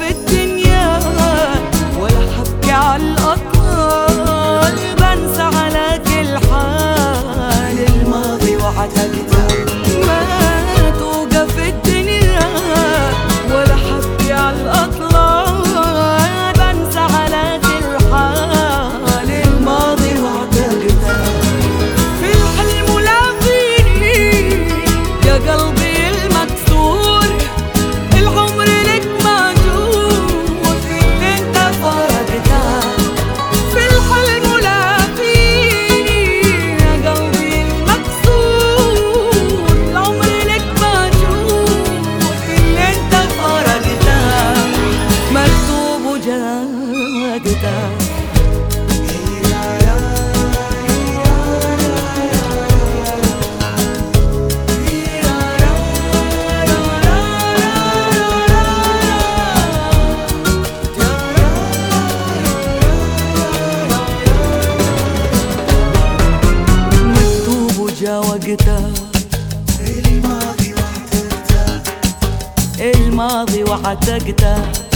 في الدنيا ولا حبكي عالأطلال، بنسى على كل حال الماضي وعتقته. ما توقف في الدنيا ولا حبكي عالأطلال، بنسى على كل حال الماضي وعتقته. في الحلم ولاقيني يا قلبي المكسور، العمر لك موجود انت فرقته. في الحلم ولاقيني يا قلبي المكسور، العمر لك موجود انت فرقته. مكتوب وجاقته. جا وقته الماضي وعتقته.